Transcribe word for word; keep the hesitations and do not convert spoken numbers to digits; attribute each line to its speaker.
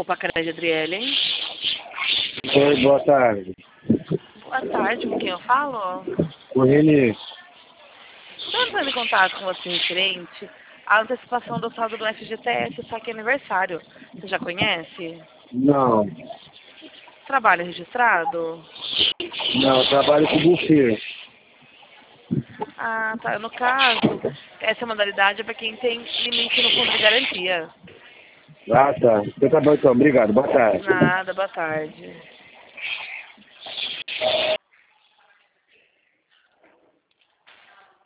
Speaker 1: Opa, Crédito Adriele.
Speaker 2: Oi, boa tarde.
Speaker 1: Boa tarde, com quem eu falo?
Speaker 2: O Renê.
Speaker 1: Estou entrando em contato com você referente à antecipação do saldo do F G T S, saque aniversário. Você já conhece?
Speaker 2: Não,
Speaker 1: Trabalho registrado?
Speaker 2: não, eu trabalho com buffet.
Speaker 1: Ah, tá. No caso, essa modalidade é para quem tem limite no fundo de garantia.
Speaker 2: Ah, tá. Então tá bom então, obrigado, boa tarde.
Speaker 1: Nada, boa tarde.